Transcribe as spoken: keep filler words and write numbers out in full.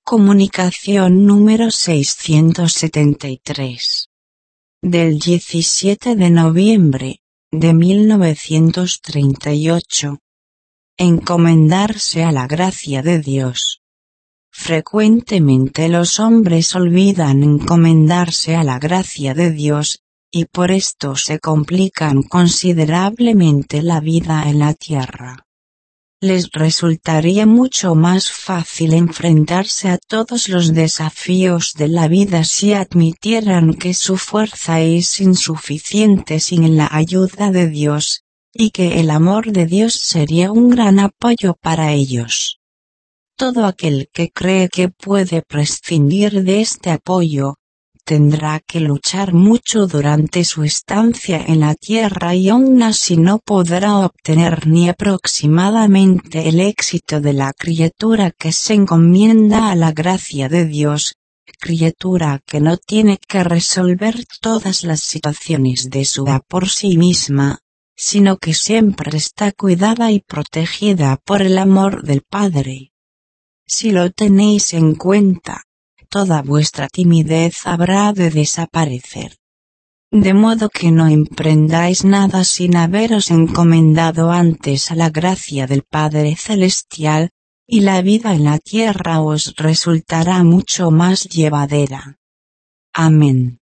Comunicación número seiscientos setenta y tres. Del diecisiete de noviembre, de mil novecientos treinta y ocho. Encomendarse a la gracia de Dios. Frecuentemente los hombres olvidan encomendarse a la gracia de Dios, y por esto se complican considerablemente la vida en la tierra. Les resultaría mucho más fácil enfrentarse a todos los desafíos de la vida si admitieran que su fuerza es insuficiente sin la ayuda de Dios, y que el amor de Dios sería un gran apoyo para ellos. Todo aquel que cree que puede prescindir de este apoyo, tendrá que luchar mucho durante su estancia en la tierra y aún así no podrá obtener ni aproximadamente el éxito de la criatura que se encomienda a la gracia de Dios, criatura que no tiene que resolver todas las situaciones de su vida por sí misma, sino que siempre está cuidada y protegida por el amor del Padre. Si lo tenéis en cuenta, toda vuestra timidez habrá de desaparecer. De modo que no emprendáis nada sin haberos encomendado antes a la gracia del Padre Celestial, y la vida en la tierra os resultará mucho más llevadera. Amén.